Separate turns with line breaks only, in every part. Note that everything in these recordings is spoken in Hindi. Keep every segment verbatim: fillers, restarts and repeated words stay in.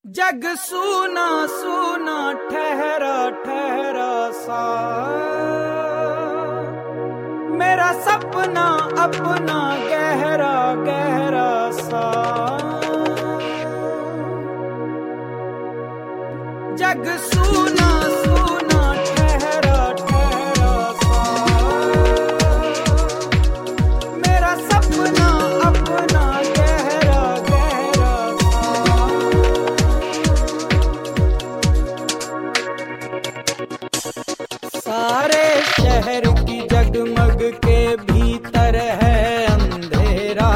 जग सूना सूना ठहरा ठहरा सा, मेरा सपना अपना गहरा गहरा सा। जग सूना सूना ठहरा ठहरा सा, मेरा सपना अपना गहरा गहरा सा। सारे शहर की जगमग के भीतर है अंधेरा,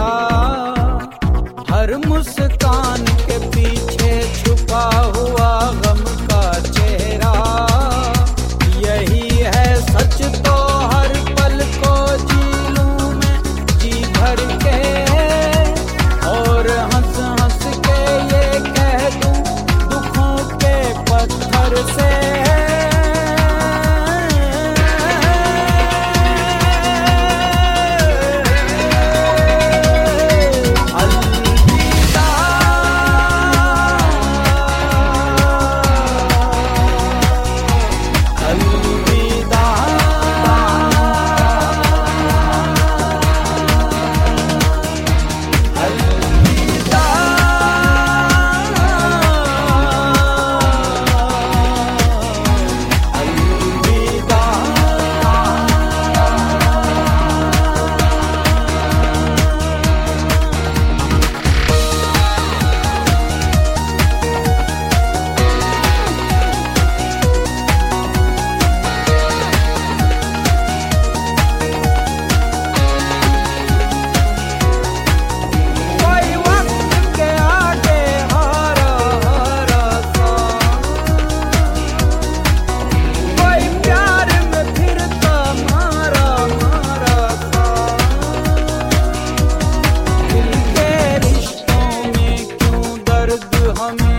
हर मुस्कान के पीछे छुपा हुआ गम का चेहरा। यही है सच तो हर पल को जी लूं मैं जी भर के, और हंस हंस के ये कह दूं दुखों के पत्थर से। हमें